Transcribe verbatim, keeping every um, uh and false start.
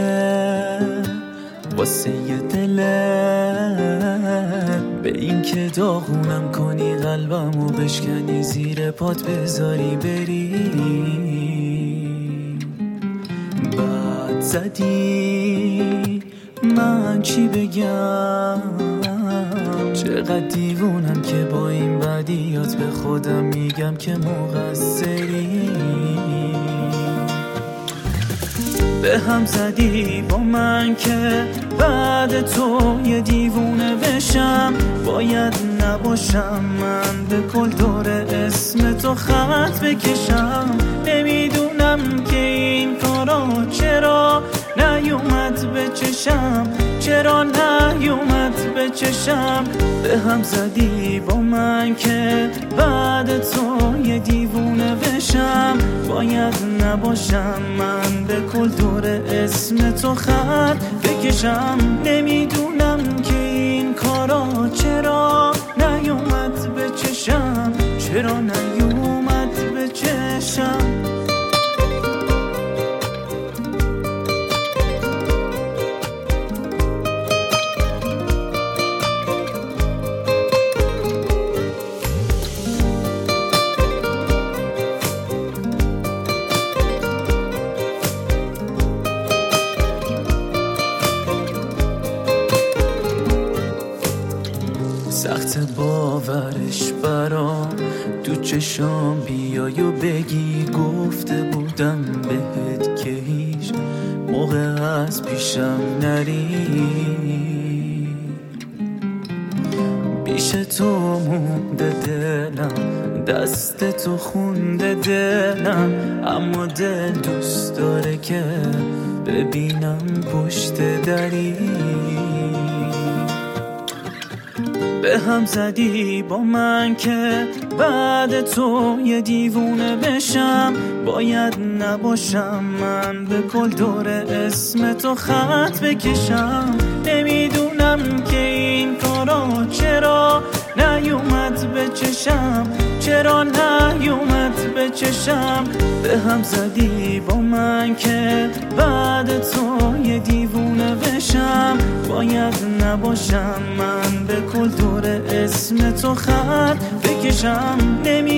واسه یه دلت، به این که داغونم کنی قلبمو بشکنی زیر پات بذاری بری. بعد زدی من چی بگم، چقدر دیوونم که با این بدیات به خودم میگم که مقصری. به هم زدی با من که بعد تو یه دیوونه بشم، باید نباشم من به کل دور اسم تو خط بکشم. نمیدونم که این کارا چرا نیومد به چشم، چرا نیومد به چشم. به هم زدی با من که بعد تو یه دیوونه بشم، باید نباشم من به کل دور اسم تو خط بکشم. نمیدونم که این کارا چرا نیومد به چشم، چرا نیومد به چشم. سخت باورش برام تو چشام بیای و بگی گفته بودم بهت که هیچ موقع از پیشم نری. پیش تو مونده دلم، دست تو خونده دلم، اما دل دوست داره که ببینم پشت دری. به هم زدی با من که بعد تو یه دیوونه بشم، باید نباشم من به کل دور اسم تو خط بکشم. نمیدونم که این کارا چرا نیومد به چشم، چرا نیومد به چشم. به هم زدی با من که بعد تو یه دیوونه بشم، باید نباشم من به کل دور اسم تو خط بکشم. نمی